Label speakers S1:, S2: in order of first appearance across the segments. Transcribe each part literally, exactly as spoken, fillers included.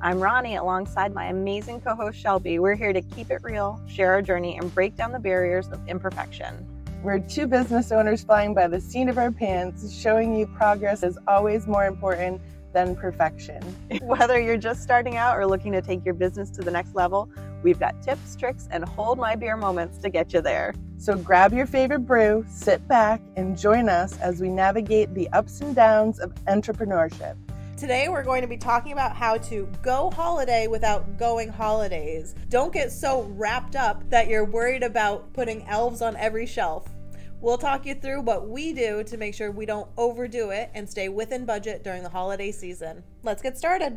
S1: I'm Ronnie alongside my amazing co-host Shelby. We're here to keep it real, share our journey, and break down the barriers of imperfection.
S2: We're two business owners flying by the seat of our pants, showing you progress is always more important than perfection.
S1: Whether you're just starting out or looking to take your business to the next level, we've got tips, tricks, and hold my beer moments to get you there.
S2: So grab your favorite brew, sit back, and join us as we navigate the ups and downs of entrepreneurship.
S3: Today we're going to be talking about how to go holiday without going holidays. Don't get so wrapped up that you're worried about putting elves on every shelf. We'll talk you through what we do to make sure we don't overdo it and stay within budget during the holiday season. Let's get started.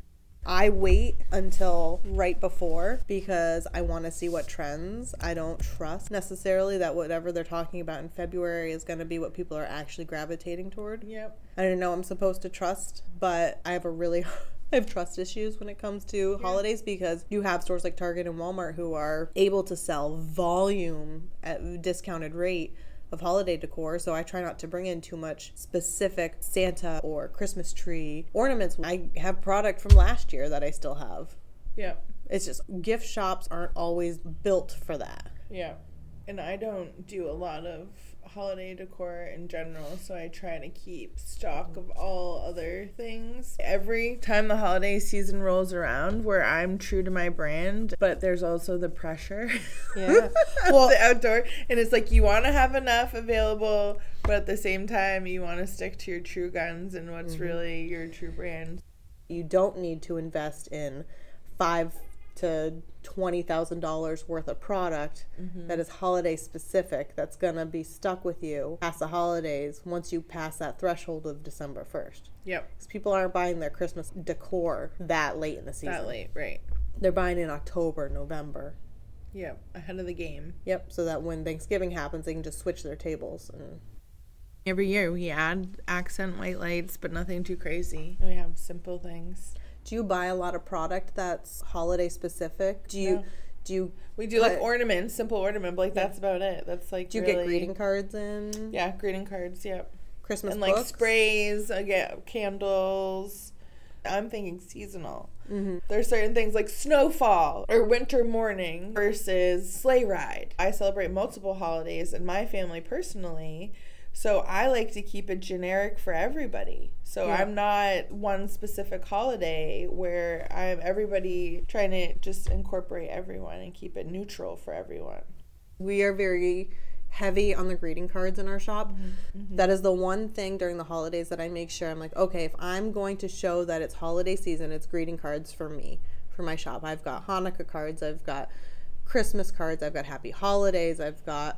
S3: I wait until right before because I want to see what trends. I don't trust necessarily that whatever they're talking about in February is going to be what people are actually gravitating toward.
S2: Yep.
S3: I don't know I'm supposed to trust, but I have a really I have trust issues when it comes to yeah. holidays because you have stores like Target and Walmart who are able to sell volume at a discounted rate of holiday decor, so I try not to bring in too much specific Santa or Christmas tree ornaments. I have product from last year that I still have.
S4: Yeah.
S3: It's just gift shops aren't always built for that.
S4: Yeah. And I don't do a lot of holiday decor in general, so I try to keep stock of all other things. Every time the holiday season rolls around, where I'm true to my brand, but there's also the pressure.
S3: Yeah. Well,
S4: the outdoor, and it's like you want to have enough available, but at the same time you want to stick to your true guns and what's mm-hmm. really your true brand.
S3: You don't need to invest in five to twenty thousand dollars worth of product mm-hmm. that is holiday specific that's gonna be stuck with you past the holidays once you pass that threshold of December first.
S4: Yep.
S3: Because people aren't buying their Christmas decor that late in the season.
S4: That late, right.
S3: They're buying in October, November.
S4: Yep, ahead of the game.
S3: Yep, so that when Thanksgiving happens, they can just switch their tables. And
S4: every year we add accent white lights, but nothing too crazy. We have simple things.
S3: Do you buy a lot of product that's holiday specific? Do you,
S4: no.
S3: do you?
S4: We do cut, like ornaments, simple ornament, but like yeah. that's about it. That's like.
S3: Do you
S4: really,
S3: get greeting cards in?
S4: Yeah, greeting cards. Yep.
S3: Christmas
S4: and
S3: books?
S4: like sprays. I get candles. I'm thinking seasonal.
S3: Mm-hmm.
S4: There's certain things like snowfall or winter morning versus sleigh ride. I celebrate multiple holidays in my family personally. So I like to keep it generic for everybody. So yeah. I'm not one specific holiday where I'm everybody trying to just incorporate everyone and keep it neutral for everyone.
S3: We are very heavy on the greeting cards in our shop.
S4: Mm-hmm. Mm-hmm.
S3: That is the one thing during the holidays that I make sure I'm like, okay, if I'm going to show that it's holiday season, it's greeting cards for me, for my shop. I've got Hanukkah cards, I've got Christmas cards, I've got Happy Holidays, I've got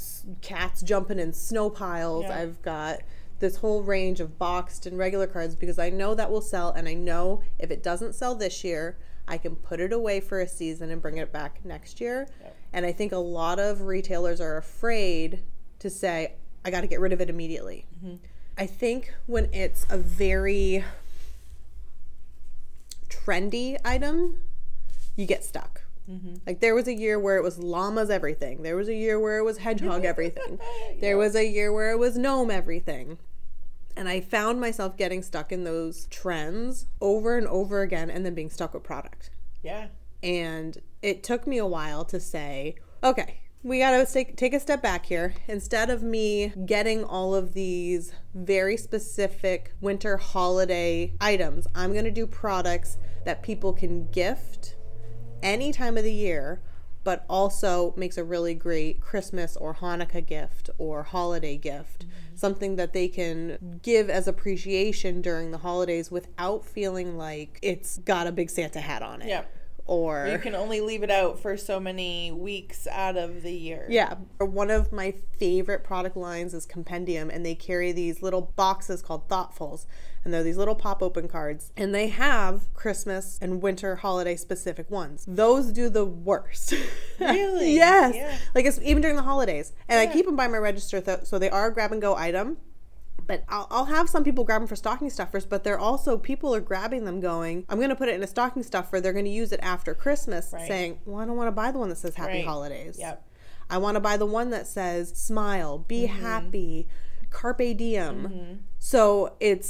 S3: cats jumping in snow piles. Yeah. I've got this whole range of boxed and regular cards because I know that will sell, and I know if it doesn't sell this year, I can put it away for a season and bring it back next year. Yeah. And I think a lot of retailers are afraid to say, I got to get rid of it immediately.
S4: Mm-hmm.
S3: I think when it's a very trendy item, you get stuck.
S4: Mm-hmm.
S3: Like there was a year where it was llamas everything. There was a year where it was hedgehog everything. There
S4: yeah.
S3: was a year where it was gnome everything. And I found myself getting stuck in those trends over and over again and then being stuck with product.
S4: Yeah.
S3: And it took me a while to say, okay, we got to take, take a step back here. Instead of me getting all of these very specific winter holiday items, I'm going to do products that people can gift any time of the year, but also makes a really great Christmas or Hanukkah gift or holiday gift. Mm-hmm. Something that they can give as appreciation during the holidays without feeling like it's got a big Santa hat on it.
S4: Yeah.
S3: Or
S4: you can only leave it out for so many weeks out of the year.
S3: Yeah. One of my favorite product lines is Compendium, and they carry these little boxes called Thoughtfuls. And they're these little pop-open cards. And they have Christmas and winter holiday specific ones. Those do the worst.
S4: Really?
S3: Yes.
S4: Yeah.
S3: Like it's even during the holidays. And
S4: yeah.
S3: I keep them by my register, th- so they are a grab-and-go item. But I'll, I'll have some people grab them for stocking stuffers, but they're also, people are grabbing them going, I'm going to put it in a stocking stuffer. They're going to use it after Christmas, right. saying, well, I don't want to buy the one that says Happy
S4: right.
S3: Holidays.
S4: Yep.
S3: I want to buy the one that says Smile, Be mm-hmm. Happy, Carpe Diem.
S4: Mm-hmm.
S3: So it's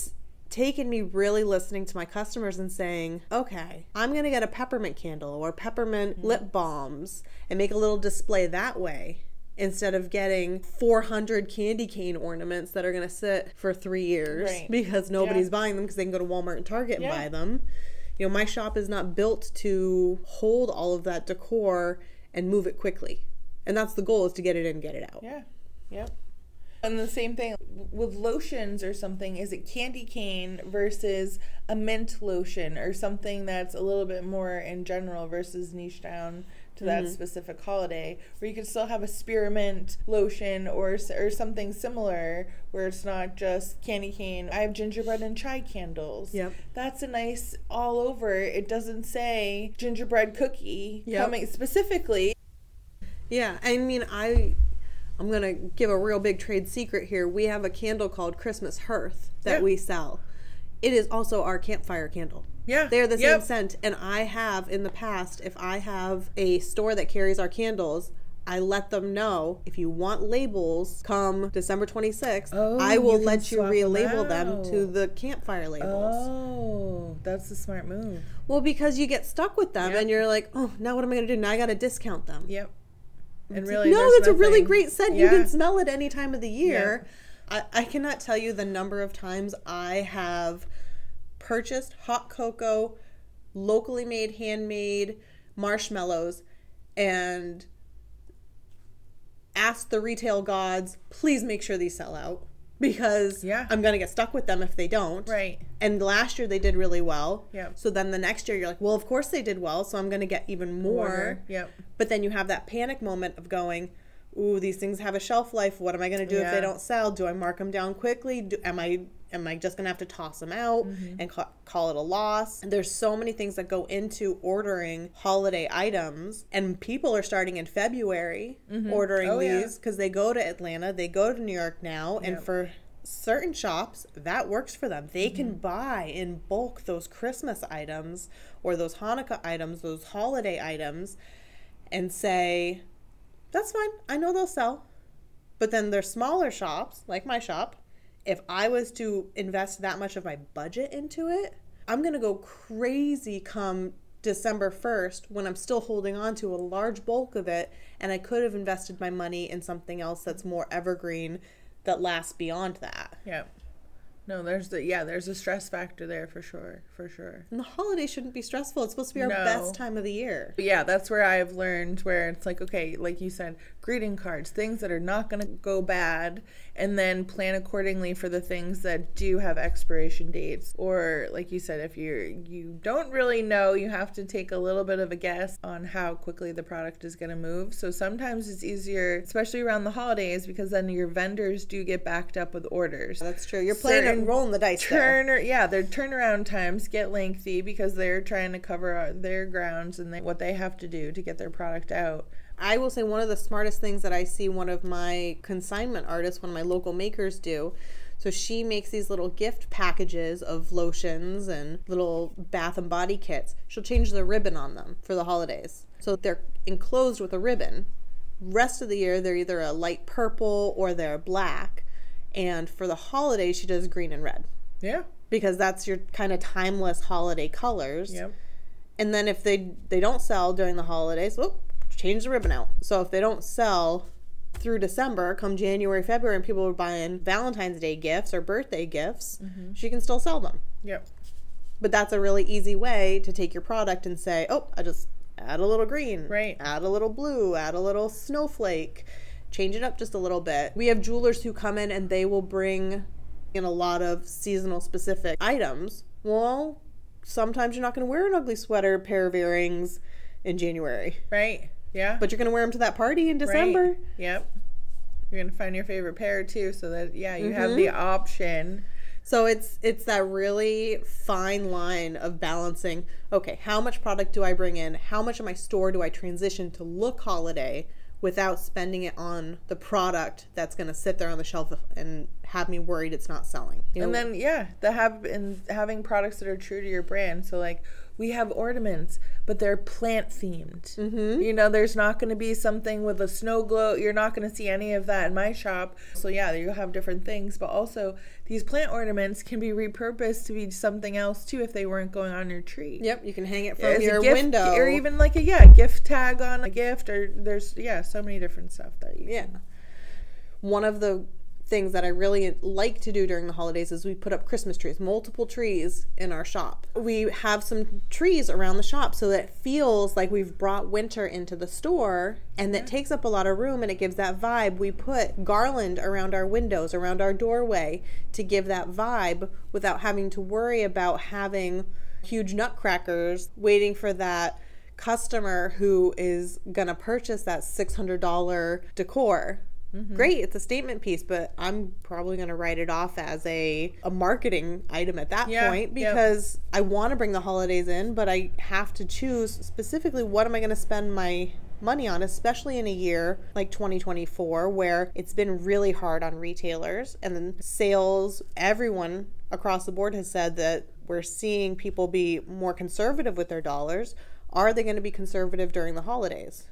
S3: taken me really listening to my customers and saying, okay, I'm going to get a peppermint candle or peppermint mm-hmm. lip balms and make a little display that way, instead of getting four hundred candy cane ornaments that are going to sit for three years right. because nobody's yeah. buying them because they can go to Walmart and Target yeah. and buy them. You know, my shop is not built to hold all of that decor and move it quickly. And that's the goal, is to get it in, get it out.
S4: Yeah. Yep. And the same thing with lotions or something. Is it candy cane versus a mint lotion, or something that's a little bit more in general versus niche down to that mm-hmm. specific holiday, where you could still have a spearmint lotion or or something similar, where it's not just candy cane. I have gingerbread and chai candles.
S3: Yep.
S4: That's a nice all over. It doesn't say gingerbread cookie
S3: yep.
S4: coming specifically.
S3: Yeah, I mean, I... I'm going to give a real big trade secret here. We have a candle called Christmas Hearth that yeah. we sell. It is also our campfire candle.
S4: Yeah.
S3: They're the
S4: yep.
S3: same scent. And I have, in the past, if I have a store that carries our candles, I let them know, if you want labels come December twenty-sixth, oh, I will you let you relabel them, them to the campfire labels.
S4: Oh, that's a smart move.
S3: Well, because you get stuck with them yep. and you're like, oh, now what am I going to do? Now I got to discount them.
S4: Yep. And really,
S3: no, it's
S4: nothing.
S3: a really great scent.
S4: Yeah.
S3: You can smell it any time of the year.
S4: Yeah.
S3: I, I cannot tell you the number of times I have purchased hot cocoa, locally made, handmade marshmallows, and asked the retail gods, please make sure these sell out, because
S4: yeah.
S3: I'm going to get stuck with them if they don't.
S4: Right.
S3: And last year they did really well.
S4: Yep.
S3: So then the next year you're like, well, of course they did well, so I'm going to get even more.
S4: Order. Yep.
S3: But then you have that panic moment of going, ooh, these things have a shelf life. What am I going to do yeah. if they don't sell? Do I mark them down quickly? Do, am I am I just going to have to toss them out mm-hmm. and ca- call it a loss? And there's so many things that go into ordering holiday items. And people are starting in February mm-hmm. ordering oh, these because yeah. they go to Atlanta, they go to New York now. Yep. And for certain shops, that works for them. They mm-hmm. can buy in bulk those Christmas items or those Hanukkah items, those holiday items, and say, that's fine, I know they'll sell. But then there's smaller shops, like my shop. If I was to invest that much of my budget into it, I'm going to go crazy come December first when I'm still holding on to a large bulk of it, and I could have invested my money in something else that's more evergreen that lasts beyond that.
S4: Yeah. No, there's the yeah, there's a stress factor there for sure, for sure.
S3: And the holidays shouldn't be stressful. It's supposed to be our
S4: no.
S3: best time of the year.
S4: But yeah, that's where I've learned where it's like, okay, like you said, greeting cards, things that are not going to go bad, and then plan accordingly for the things that do have expiration dates. Or like you said, if you're you don't really know, you have to take a little bit of a guess on how quickly the product is going to move. So sometimes it's easier, especially around the holidays, because then your vendors do get backed up with orders.
S3: That's true. You're playing Certain, rolling the dice
S4: turn
S3: there.
S4: Yeah, their turnaround times get lengthy because they're trying to cover their grounds and they, what they have to do to get their product out.
S3: I will say one of the smartest things that I see one of my consignment artists, one of my local makers do. So she makes these little gift packages of lotions and little bath and body kits. She'll change the ribbon on them for the holidays. So they're enclosed with a ribbon. Rest of the year, they're either a light purple or they're black. And for the holidays, she does green and red.
S4: Yeah.
S3: Because that's your kind of timeless holiday colors.
S4: Yep.
S3: And then if they they don't sell during the holidays, whoop, change the ribbon out. So if they don't sell through December, come January, February, and people are buying Valentine's Day gifts or birthday gifts, mm-hmm. she can still sell them.
S4: Yep.
S3: But that's a really easy way to take your product and say, oh, I just add a little green.
S4: Right.
S3: Add a little blue. Add a little snowflake. Change it up just a little bit. We have jewelers who come in and they will bring in a lot of seasonal specific items. Well, sometimes you're not going to wear an ugly sweater, pair of earrings in January.
S4: Right. Yeah.
S3: But you're going to wear them to that party in December.
S4: Right. Yep. You're going to find your favorite pair too, so that, yeah, you mm-hmm. have the option.
S3: So it's it's that really fine line of balancing, okay, how much product do I bring in? How much of my store do I transition to look holiday without spending it on the product that's going to sit there on the shelf and have me worried it's not selling. You know?
S4: And then, yeah, the have and having products that are true to your brand. So, like, we have ornaments, but they're plant themed.
S3: Mm-hmm.
S4: You know, there's not going to be something with a snow globe. You're not going to see any of that in my shop. So yeah, you'll have different things, but also these plant ornaments can be repurposed to be something else too if they weren't going on your tree.
S3: Yep, you can hang it from
S4: As a
S3: your
S4: gift,
S3: window.
S4: or even like a yeah gift tag on a gift, or there's yeah so many different stuff that you
S3: Yeah.
S4: can.
S3: One of the things that I really like to do during the holidays is we put up Christmas trees, multiple trees in our shop. We have some trees around the shop so that it feels like we've brought winter into the store, and that takes up a lot of room and it gives that vibe. We put garland around our windows, around our doorway to give that vibe without having to worry about having huge nutcrackers waiting for that customer who is gonna purchase that six hundred dollars decor. Mm-hmm. Great, it's a statement piece, but I'm probably going to write it off as a, a marketing item at that
S4: Yeah,
S3: point because yep. I want to bring the holidays in, but I have to choose specifically what am I going to spend my money on, especially in a year like twenty twenty-four where it's been really hard on retailers, and then sales, everyone across the board has said that we're seeing people be more conservative with their dollars. Are they going to be conservative during the holidays?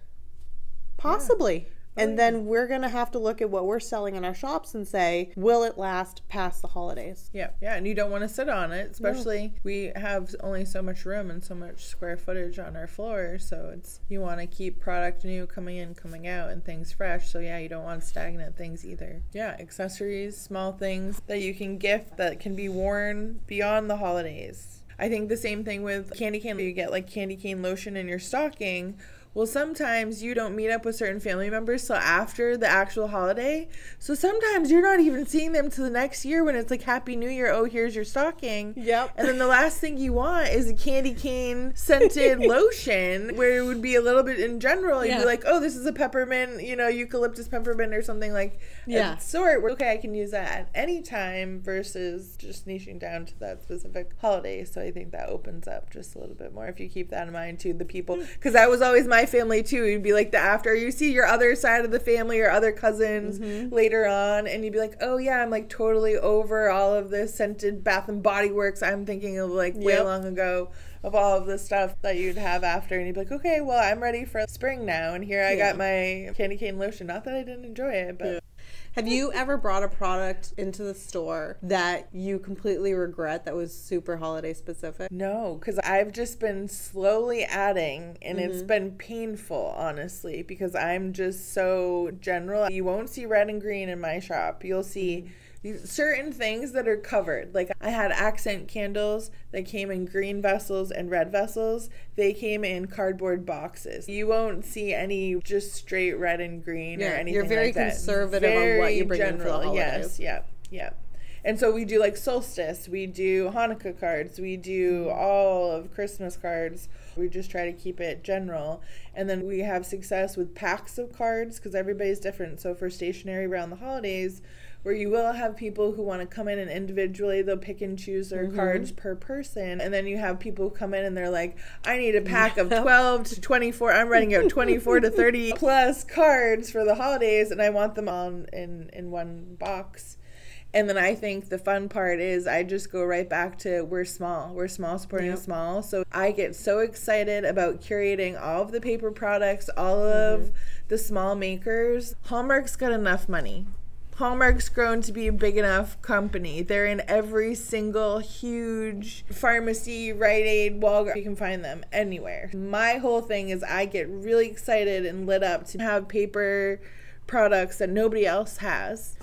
S3: Possibly. Yeah. And then we're going to have to look at what we're selling in our shops and say, will it last past the holidays?
S4: Yeah, yeah, and you don't want to sit on it, especially no. we have only so much room and so much square footage on our floor, so it's you want to keep product new coming in, coming out, and things fresh, so yeah, you don't want stagnant things either. Yeah, accessories, small things that you can gift that can be worn beyond the holidays. I think the same thing with candy cane. You get like candy cane lotion in your stocking. Well, sometimes you don't meet up with certain family members till after the actual holiday. So sometimes you're not even seeing them till the next year when it's like Happy New Year. Oh, here's your stocking.
S3: Yep.
S4: And then the last thing you want is a candy cane scented lotion where it would be a little bit in general. You'd
S3: yeah.
S4: be like, oh, this is a peppermint, you know, eucalyptus peppermint or something like
S3: yeah.
S4: that sort. Okay, I can use that at any time versus just niching down to that specific holiday. So I think that opens up just a little bit more if you keep that in mind too, the people. Because that was always my family too. You'd be like the after you see your other side of the family or other cousins mm-hmm. later on, and you'd be like, oh yeah, I'm like totally over all of this scented Bath and Body Works. I'm thinking of like way yep. long ago of all of the stuff that you'd have after, and you'd be like, okay, well, I'm ready for spring now, and here I yeah. got my candy cane lotion. Not that I didn't enjoy it, but yeah.
S3: Have you ever brought a product into the store that you completely regret that was super holiday specific?
S4: No, because I've just been slowly adding, and mm-hmm. it's been painful, honestly, because I'm just so general. You won't see red and green in my shop. You'll see certain things that are covered. Like I had accent candles that came in green vessels and red vessels. They came in cardboard boxes. You won't see any just straight red and green yeah, or anything
S3: you're very
S4: like that.
S3: conservative
S4: very
S3: on what you bring
S4: general,
S3: in for the holidays.
S4: Yes, yep, yep. And so we do like solstice, we do Hanukkah cards, we do all of Christmas cards. We just try to keep it general. And then we have success with packs of cards because everybody's different. So for stationery around the holidays, where you will have people who want to come in and individually they'll pick and choose their mm-hmm. cards per person, and then you have people who come in and they're like, I need a pack of twelve to twenty-four, I'm writing out twenty-four to thirty plus cards for the holidays, and I want them all in in one box. And then I think the fun part is I just go right back to we're small. We're small supporting yep. small. So I get so excited about curating all of the paper products, all of mm-hmm. the small makers. Hallmark's got enough money. Hallmark's grown to be a big enough company. They're in every single huge pharmacy, Rite Aid, Walgreens. You can find them anywhere. My whole thing is I get really excited and lit up to have paper products that nobody else has.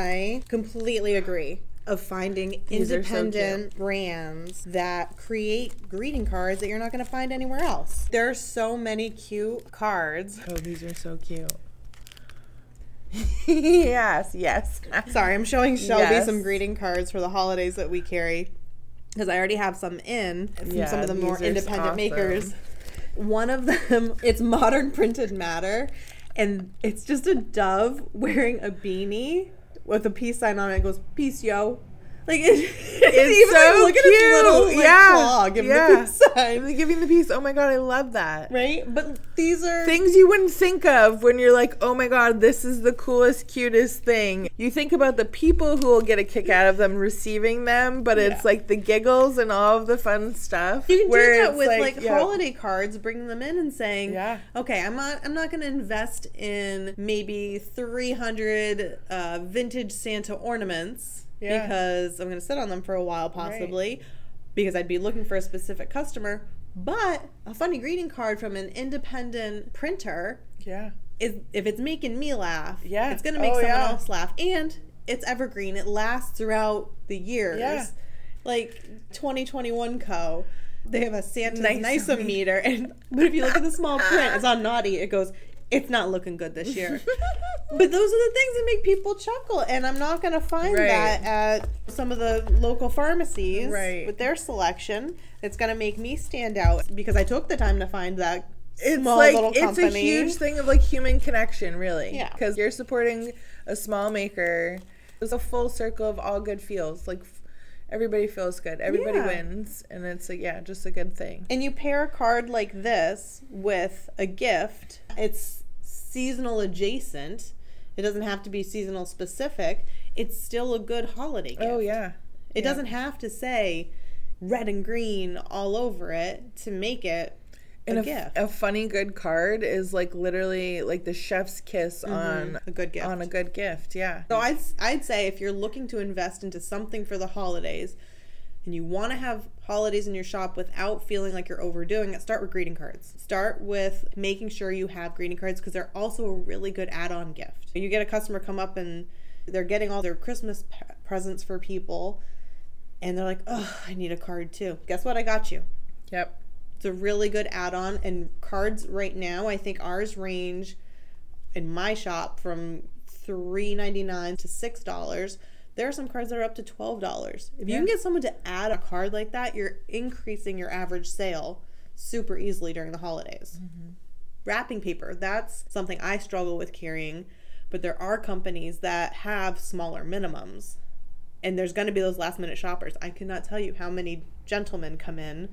S3: I completely agree. Of finding These independent so brands that create greeting cards that you're not going to find anywhere else. There are so many cute cards.
S4: Oh, these are so cute. yes, yes.
S3: Sorry, I'm showing Shelby
S4: yes.
S3: some greeting cards for the holidays that we carry because I already have some in from
S4: yeah,
S3: some of the more independent
S4: awesome.
S3: makers. One of them, it's Modern Printed Matter, and it's just a dove wearing a beanie with a peace sign on it. It goes, peace, yo. Like it,
S4: It's
S3: even
S4: so
S3: like, look
S4: cute.
S3: at its little like,
S4: yeah.
S3: claw, give
S4: yeah.
S3: him the peace sign.
S4: I'm giving the piece. Oh my god, I love that.
S3: Right? But these are
S4: Things you wouldn't think of when you're like, oh my god, this is the coolest, cutest thing. You think about the people who will get a kick out of them receiving them, but it's
S3: Yeah.
S4: like the giggles and all of the fun stuff.
S3: You can
S4: where
S3: do that
S4: it's
S3: with like,
S4: yeah.
S3: holiday cards, bringing them in and saying,
S4: Yeah.
S3: okay, I'm not I'm not going to invest in maybe three hundred uh, vintage Santa ornaments
S4: Yeah.
S3: because I'm going to sit on them for a while possibly because I'd be looking for a specific customer, but a funny greeting card from an independent printer
S4: Yeah.
S3: is if it's making me laugh,
S4: Yeah.
S3: it's going to make
S4: Oh,
S3: someone
S4: yeah.
S3: else laugh, and it's evergreen. It lasts throughout the years.
S4: Yeah.
S3: Like twenty twenty-one Co. They have a Santa's
S4: Nice
S3: Nice-O-meter, and but if you look at the small print, it's on naughty. It goes, it's not looking good this year. But those are the things that make people chuckle, and I'm not going to find
S4: Right.
S3: that at some of the local pharmacies
S4: Right.
S3: with their selection. It's going to make me stand out because I took the time to find that
S4: It's
S3: small
S4: like
S3: little
S4: it's
S3: company.
S4: a huge thing of like human connection, really.
S3: Yeah.
S4: Because you're supporting a small maker. It's a full circle of all good feels. Like f- everybody feels good. Everybody
S3: Yeah.
S4: wins, and it's like yeah, just a good thing.
S3: And you pair a card like this with a gift. It's seasonal adjacent. It doesn't have to be seasonal specific. It's still a good holiday gift.
S4: Oh yeah.
S3: It
S4: Yeah.
S3: doesn't have to say red and green all over it to make it a
S4: And a,
S3: gift.
S4: f- a funny good card is like literally like the chef's kiss on
S3: a good gift.
S4: on a good gift. Yeah.
S3: So I'd, I'd say if you're looking to invest into something for the holidays and you want to have holidays in your shop without feeling like you're overdoing it, start with greeting cards. Start with making sure you have greeting cards because they're also a really good add-on gift. You get a customer come up and they're getting all their Christmas p- presents for people and they're like, oh, I need a card too. Guess what? I got you.
S4: Yep.
S3: It's a really good add-on, and cards right now, I think ours range in my shop from three ninety-nine to six dollars. There are some cards that are up to twelve dollars. If you
S4: Yeah.
S3: can get someone to add a card like that, you're increasing your average sale super easily during the holidays.
S4: Mm-hmm.
S3: Wrapping paper, that's something I struggle with carrying, but there are companies that have smaller minimums. And there's going to be those last minute shoppers. I cannot tell you how many gentlemen come in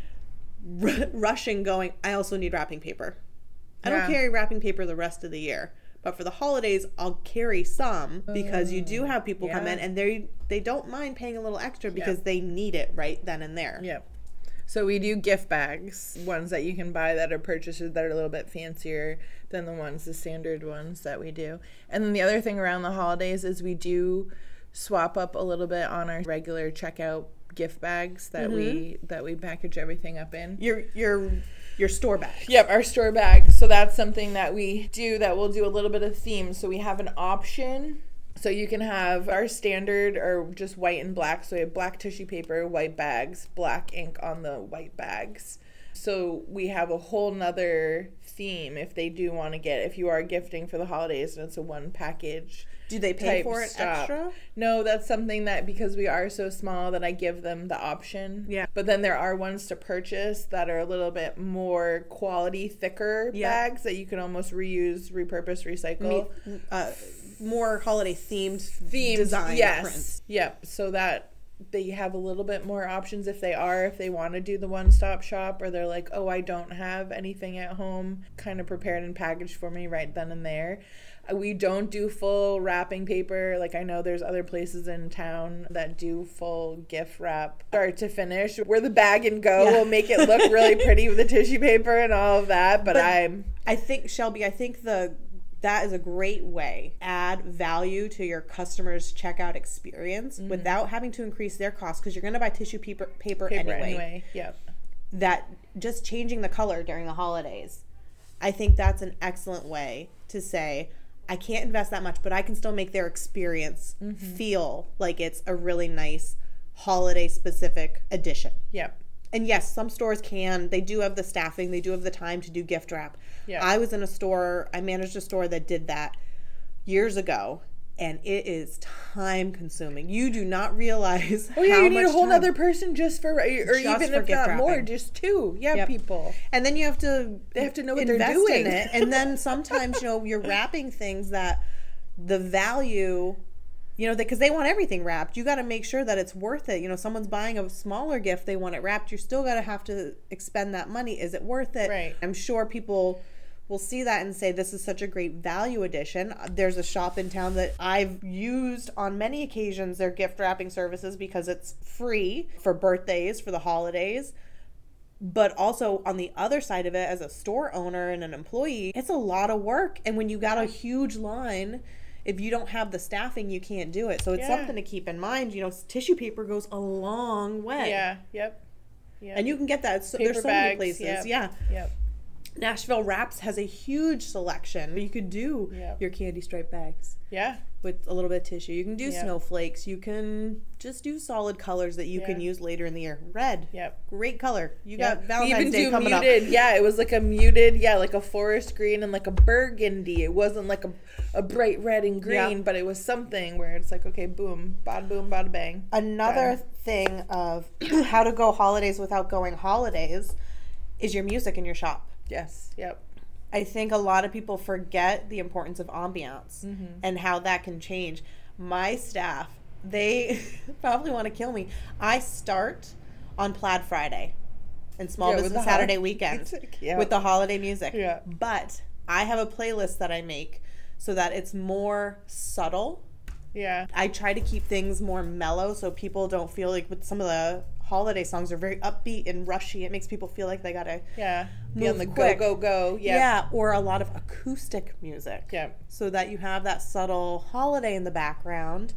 S3: r- rushing going, I also need wrapping paper. I
S4: Yeah.
S3: don't carry wrapping paper the rest of the year. But for the holidays, I'll carry some because you do have people come
S4: yeah.
S3: in and they they don't mind paying a little extra because they need it right then and there.
S4: Yep. So we do gift bags, ones that you can buy that are purchases that are a little bit fancier than the ones, the standard ones that we do. And then the other thing around the holidays is we do swap up a little bit on our regular checkout gift bags that we that we package everything up in.
S3: Your your your store bag.
S4: Yep, our store bag. So that's something that we do that we'll do a little bit of theme. So we have an option. So you can have our standard or just white and black. So we have black tissue paper, white bags, black ink on the white bags. So we have a whole nother theme if they do want to get, if you are gifting for the holidays and it's a one package.
S3: Do they pay
S4: type
S3: for it
S4: stop.
S3: extra?
S4: No, that's something that because we are so small that I give them the option.
S3: Yeah.
S4: But then there are ones to purchase that are a little bit more quality, thicker
S3: Yeah.
S4: bags that you can almost reuse, repurpose, recycle.
S3: Me- uh, more holiday themed
S4: Themed
S3: design
S4: yes.
S3: prints.
S4: Yep. So that they have a little bit more options if they are, if they want to do the one-stop shop or they're like, oh, I don't have anything at home kind of prepared and packaged for me right then and there. We don't do full wrapping paper. Like I know there's other places in town that do full gift wrap start to finish. Where the bag and go
S3: Yeah.
S4: will make it look really pretty with the tissue paper and all of that. But,
S3: But
S4: I'm
S3: I think Shelby, I think the that is a great way add value to your customer's checkout experience
S4: Mm-hmm.
S3: without having to increase their cost because you're going to buy tissue paper paper,
S4: paper
S3: anyway.
S4: anyway. Yep.
S3: That just changing the color during the holidays. I think that's an excellent way to say I can't invest that much, but I can still make their experience
S4: Mm-hmm.
S3: feel like it's a really nice holiday specific edition.
S4: Yep.
S3: And yes, some stores can. They do have the staffing. They do have the time to do gift wrap.
S4: Yeah.
S3: I was in a store, I managed a store that did that years ago, and it is time consuming. You do not realize
S4: Oh yeah,
S3: how
S4: you need
S3: much
S4: a whole
S3: time.
S4: other person just for, or
S3: Just
S4: even
S3: for
S4: if
S3: gift
S4: not more,
S3: wrapping.
S4: just two. Yeah,
S3: Yep.
S4: people.
S3: And then you have to
S4: They have to know what they're
S3: invest
S4: doing.
S3: in it. And then sometimes, you know, you're wrapping things that the value You know, because they want everything wrapped. You got to make sure that it's worth it. You know, someone's buying a smaller gift, they want it wrapped. You're still got to have to expend that money. Is it worth it?
S4: Right.
S3: I'm sure people will see that and say, this is such a great value addition. There's a shop in town that I've used on many occasions, their gift wrapping services, because it's free for birthdays, for the holidays. But also on the other side of it, as a store owner and an employee, it's a lot of work. And when you got a huge line, if you don't have the staffing, you can't do it. So it's
S4: Yeah.
S3: something to keep in mind. You know, tissue paper goes a long way.
S4: Yeah. Yep. Yep.
S3: And you can get that. So,
S4: Paper
S3: there's so many
S4: bags,
S3: places.
S4: yep.
S3: Yeah.
S4: Yep.
S3: Nashville Wraps has a huge selection. You could do
S4: Yep.
S3: your candy stripe bags
S4: Yeah.
S3: with a little bit of tissue. You can do
S4: Yep.
S3: snowflakes. You can just do solid colors that you
S4: Yeah.
S3: can use later in the year. Red.
S4: Yep.
S3: Great color. You
S4: Yeah.
S3: got
S4: We
S3: Valentine's
S4: even
S3: Day
S4: do
S3: coming
S4: muted.
S3: up.
S4: Yeah, it was like a muted, yeah, like a forest green and like a burgundy. It wasn't like a, a bright red and green,
S3: Yeah.
S4: but it was something where it's like, okay, boom, bada boom, bada bang.
S3: Another
S4: Done.
S3: thing of how to go holidays without going holidays is your music in your shop.
S4: Yes. Yep.
S3: I think a lot of people forget the importance of ambiance
S4: Mm-hmm.
S3: and how that can change. My staff, they probably want to kill me. I start on Plaid Friday and Small
S4: Yeah, with
S3: Business
S4: the
S3: Saturday
S4: holiday
S3: weekend
S4: music, yeah.
S3: with the holiday music.
S4: Yeah.
S3: But I have a playlist that I make so that it's more subtle.
S4: Yeah.
S3: I try to keep things more mellow so people don't feel like, with some of the holiday songs are very upbeat and rushy. It makes people feel like they gotta
S4: Yeah. Be on
S3: move
S4: the
S3: quick.
S4: go, go, go. Yeah.
S3: Yeah, or a lot of acoustic music.
S4: Yeah.
S3: So that you have that subtle holiday in the background,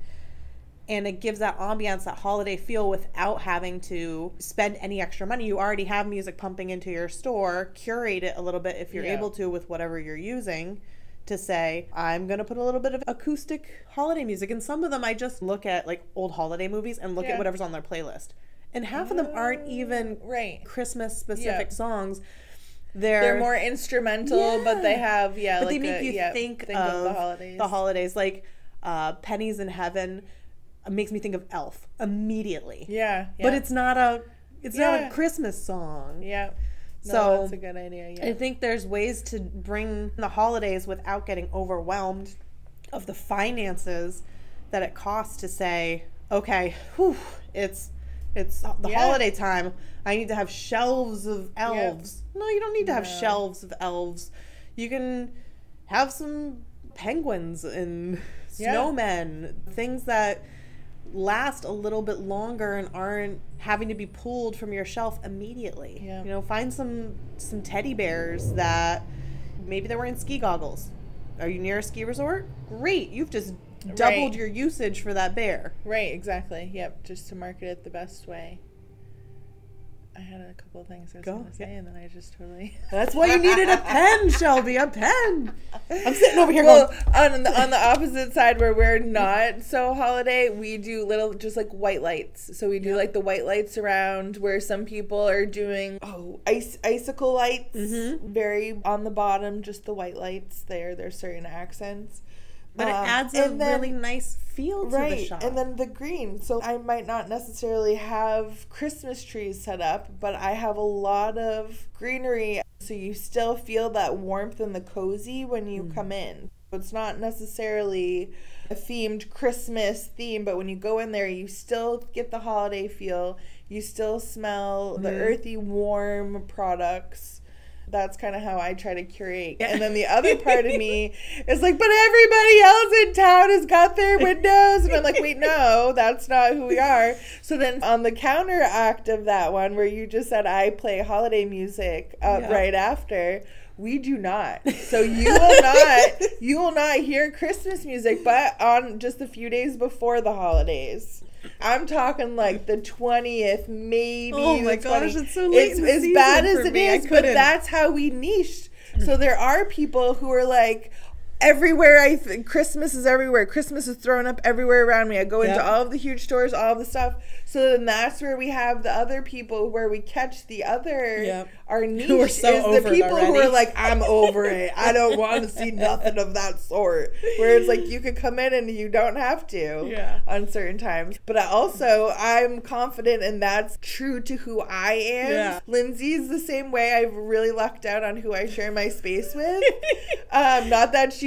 S3: and it gives that ambiance, that holiday feel, without having to spend any extra money. You already have music pumping into your store. Curate it a little bit if you're
S4: Yeah.
S3: able to with whatever you're using, to say, I'm going to put a little bit of acoustic holiday music. And some of them I just look at, like old holiday movies, and look
S4: Yeah.
S3: at whatever's on their playlist. And half of them aren't even
S4: Right.
S3: Christmas specific
S4: Yeah.
S3: songs. They're,
S4: They're more instrumental, but they
S3: Yeah.
S4: have, yeah,
S3: but
S4: like
S3: they make
S4: a,
S3: you
S4: yeah,
S3: think,
S4: think
S3: of,
S4: of the holidays.
S3: The holidays, like uh, Pennies in Heaven, uh, makes me think of Elf immediately.
S4: Yeah. yeah.
S3: But it's not a, it's not
S4: Yeah.
S3: a Christmas song.
S4: Yeah. No,
S3: So,
S4: that's a good idea. Yeah.
S3: I think there's ways to bring the holidays without getting overwhelmed of the finances that it costs to say, okay, whew, it's it's the
S4: Yeah.
S3: holiday time. I need to have shelves of elves. No, you don't need to have
S4: No.
S3: shelves of elves. You can have some penguins and
S4: Yeah.
S3: snowmen, things that last a little bit longer and aren't having to be pulled from your shelf immediately.
S4: Yeah.
S3: You know, find some some teddy bears that maybe they're wearing ski goggles. Are you near a ski resort? Great. You've just doubled
S4: Right.
S3: your usage for that bear.
S4: Right, exactly. Yep, just to market it the best way. I had a couple of things I was
S3: Go,
S4: going to say,
S3: yeah.
S4: and then I just totally.
S3: That's why you needed a pen, Shelby, a pen. I'm sitting over here
S4: Well,
S3: going,
S4: on the on the opposite side where we're not so holiday, we do little just like white lights. So we do like the white lights around where some people are doing oh ice icicle lights,
S3: Mhm.
S4: very on the bottom, just the white lights. There, there's certain accents.
S3: but it
S4: Um,
S3: adds a
S4: and then-
S3: really nice feel to the
S4: Right,
S3: shop.
S4: and then the green. So I might not necessarily have Christmas trees set up, but I have a lot of greenery. So you still feel that warmth and the cozy when you
S3: Mm.
S4: come in. It's not necessarily a themed Christmas theme, but when you go in there, you still get the holiday feel. You still smell the
S3: Mhm.
S4: earthy, warm products. That's kind of how I try to curate. And then the other part of me is like, but everybody else in town has got their windows. And I'm like, wait, no, that's not who we are. So then on the counteract of that one, where you just said I play holiday music uh,
S3: Yeah.
S4: right after, we do not. So you will not, you will not hear Christmas music, but on just a few days before the holidays. I'm talking like the twentieth, maybe.
S3: Oh my
S4: the
S3: gosh,
S4: twentieth.
S3: it's so late
S4: It's
S3: in the
S4: as
S3: season
S4: bad as
S3: for
S4: it
S3: me. I
S4: is, but
S3: couldn't.
S4: that's how we niched. So there are people who are like, everywhere I think Christmas is everywhere. Christmas is thrown up everywhere around me. I go into
S3: Yep.
S4: all of the huge stores, all of the stuff. So then that's where we have the other people where we catch the other
S3: Yep.
S4: our niche
S3: Who are so
S4: is
S3: over
S4: the
S3: it
S4: people who
S3: already.
S4: are like, I'm over it. I don't want to see nothing of that sort. Where it's like you could come in and you don't have to
S3: Yeah.
S4: on certain times. But I also I'm confident and that's true to who I am.
S3: Yeah.
S4: Lindsay's the same way. I've really lucked out on who I share my space with. um, not that she's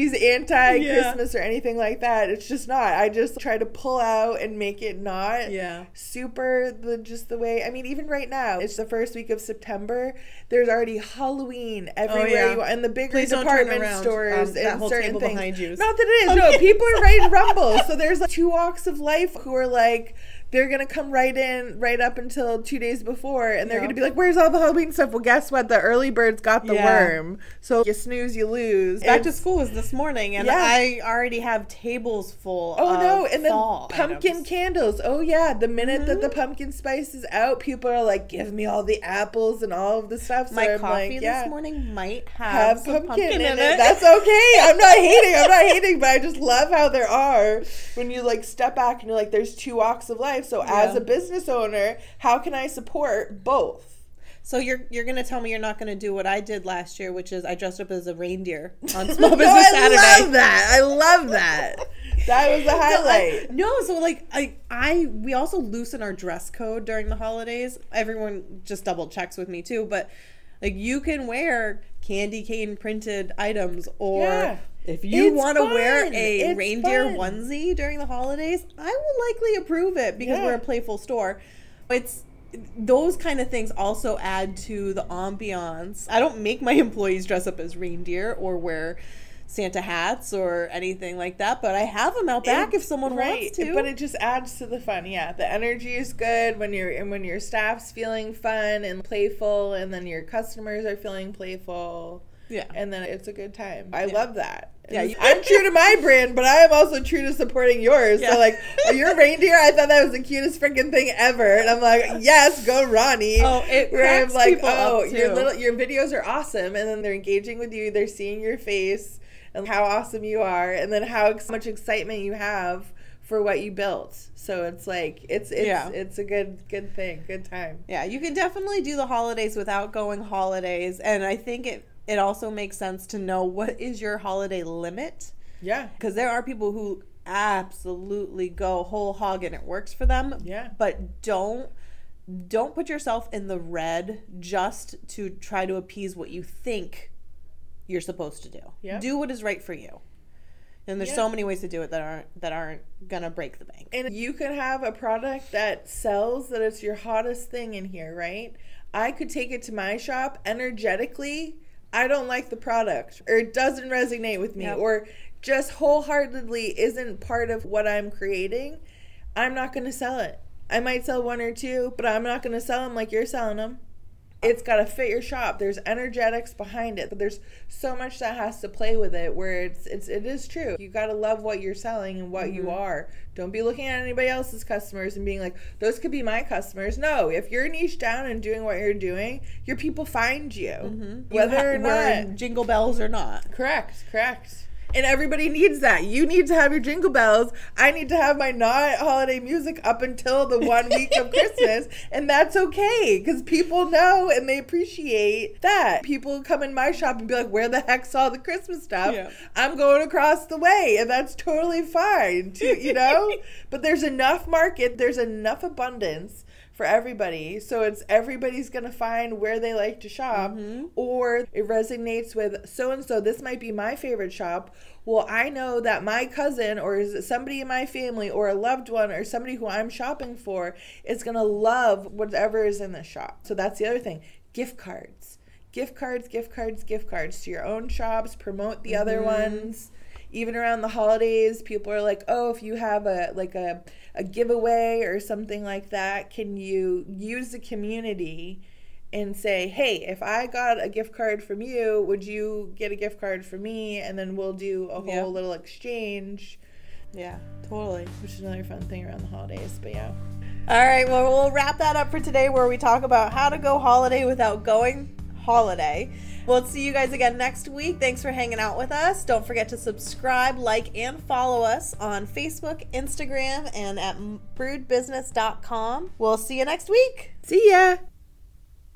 S4: nobody's anti-Christmas yeah. or anything like that. It's just not. I just try to pull out and make it not
S3: yeah.
S4: super the just the way. I mean, even right now, it's the first week of September. There's already Halloween everywhere. Oh, yeah. you And the bigger Please department stores um, and certain things. Behind you. Not that it is. Okay. No, people are writing Rumble. So there's like two walks of life who are like, they're going to come right in right up until two days before, and they're yeah. going to be like, where's all the Halloween stuff? Well, guess what? The early birds got the yeah. worm. So you snooze, you lose.
S3: Back to school was this morning, and yeah. I already have tables full
S4: oh,
S3: of
S4: no. And
S3: fall
S4: then pumpkin
S3: items. Candles.
S4: Oh, yeah. The minute mm-hmm. that the pumpkin spice is out, people are like, give me all the apples and all of the stuff. So
S3: My
S4: I'm
S3: coffee
S4: like,
S3: this
S4: yeah.
S3: morning might have,
S4: have
S3: some
S4: pumpkin,
S3: pumpkin in,
S4: in
S3: it.
S4: it. That's okay. I'm not hating. I'm not hating, but I just love how there are when you like step back and you're like, there's two walks of life. So yeah. as a business owner, how can I support both?
S3: So you're you're gonna tell me you're not gonna do what I did last year, which is I dressed up as a reindeer on Small Business
S4: no, I
S3: Saturday.
S4: I love that. I love that. That was the highlight.
S3: No, I, no, so like I I we also loosen our dress code during the holidays. Everyone just double checks with me too, but like you can wear candy cane printed items, or
S4: yeah.
S3: if you want to
S4: fun.
S3: wear a
S4: it's
S3: reindeer
S4: fun.
S3: onesie during the holidays, I will likely approve it because
S4: yeah.
S3: we're a playful store. It's those kind of things also add to the ambiance. I don't make my employees dress up as reindeer or wear Santa hats or anything like that, but I have them out back it's, if someone right. wants to.
S4: But it just adds to the fun. Yeah, the energy is good when you're and when your staff's feeling fun and playful, and then your customers are feeling playful.
S3: Yeah,
S4: and then it's a good time. I
S3: yeah.
S4: love that.
S3: Yeah, you-
S4: I'm true to my brand, but I am also true to supporting yours. Yeah. So like, oh, you're reindeer. I thought that was the cutest freaking thing ever, and I'm like, yes, go Ronnie.
S3: Oh, it
S4: Where
S3: cracks
S4: I'm like,
S3: people
S4: oh,
S3: up too.
S4: your little your videos are awesome, and then they're engaging with you. They're seeing your face and how awesome you are, and then how ex- much excitement you have for what you built. So it's like it's it's
S3: yeah.
S4: it's a good good thing, good time.
S3: Yeah, you can definitely do the holidays without going holidays, and I think it it also makes sense to know what is your holiday limit.
S4: Yeah,
S3: because there are people who absolutely go whole hog and it works for them.
S4: Yeah,
S3: but don't don't put yourself in the red just to try to appease what you think you're supposed to do.
S4: Yeah.
S3: Do what is right for you. And there's yeah. so many ways to do it that aren't that aren't gonna break the bank.
S4: And you could have a product that sells that it's your hottest thing in here, right? I could take it to my shop energetically. I don't like the product, or it doesn't resonate with me, yep. or just wholeheartedly isn't part of what I'm creating. I'm not going to sell it. I might sell one or two, but I'm not going to sell them like you're selling them. It's got to fit your shop. There's energetics behind it, but there's so much that has to play with it where it's it's it is true. You got to love what you're selling and what mm-hmm. you are. Don't be looking at anybody else's customers and being like, those could be my customers. No, if you're niche down and doing what you're doing, your people find you,
S3: mm-hmm.
S4: whether
S3: you ha-
S4: or not
S3: jingle bells or not.
S4: Correct, correct. And everybody needs that. You need to have your jingle bells. I need to have my not holiday music up until the one week of Christmas. And that's okay, because people know and they appreciate that. People come in my shop and be like, where the heck's all the Christmas stuff? Yeah. I'm going across the way. And that's totally fine, too, you know? But there's enough market. There's enough abundance for everybody, so it's everybody's gonna find where they like to shop, mm-hmm. or it resonates with so and so. This might be my favorite shop. Well, I know that my cousin or somebody in my family or a loved one or somebody who I'm shopping for is gonna love whatever is in the shop. So that's the other thing. Gift cards, gift cards, gift cards, gift cards to your own shops. Promote the mm-hmm. other ones. Even around the holidays, people are like, oh, if you have a like a, a giveaway or something like that, can you use the community and say, hey, if I got a gift card from you, would you get a gift card for me? And then we'll do a whole yeah. little exchange.
S3: Yeah, totally.
S4: Which is another fun thing around the holidays, but yeah.
S3: All right, well, we'll wrap that up for today, where we talk about how to go holiday without going holiday. We'll see you guys again next week. Thanks for hanging out with us. Don't forget to subscribe, like, and follow us on Facebook, Instagram, and at brewed business dot com. We'll see you next week.
S4: See ya.